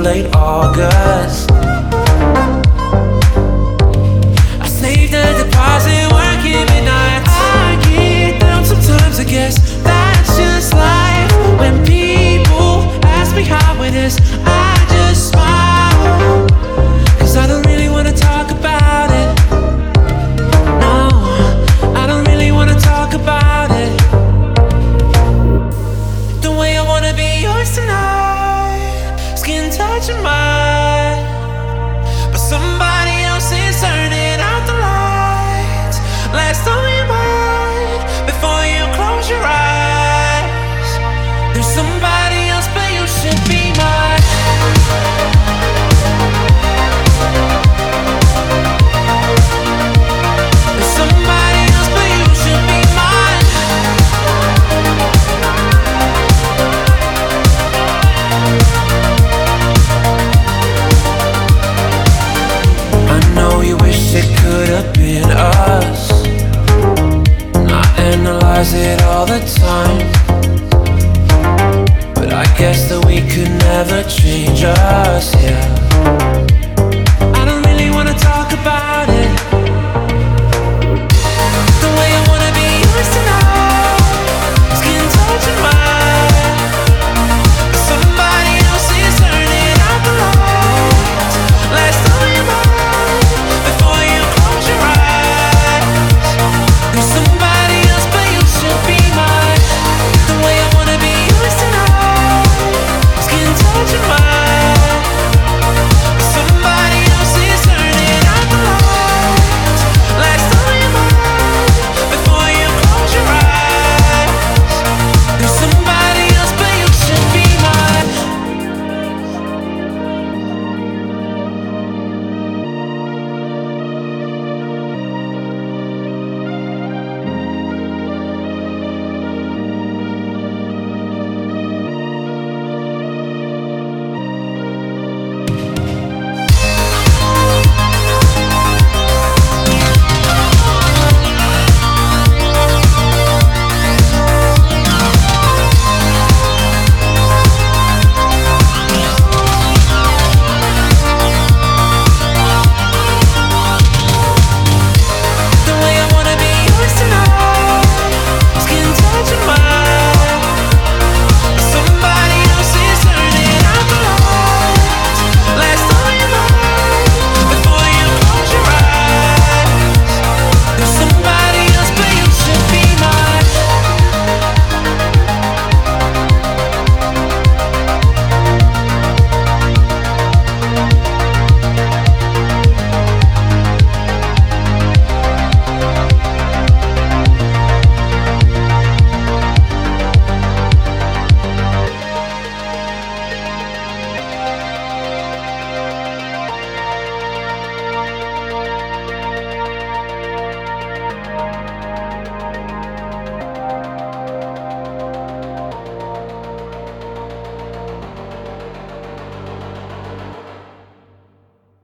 late August. I saved a deposit, working midnight. I get down sometimes, I guess that's just life. When people ask me how it is, I just smile, 'cause I don't really wanna talk about it. No, I don't really wanna talk about it. The way I wanna be yours tonight, skin touching mine, but somebody else is turning out the lights. Last on your mind before you close your eyes. There's somebody else, but you should be mine. There's somebody else, but you should be mine. I know you wish it could have been us. I analyze it all the time, but I guess that we could never change us, yeah.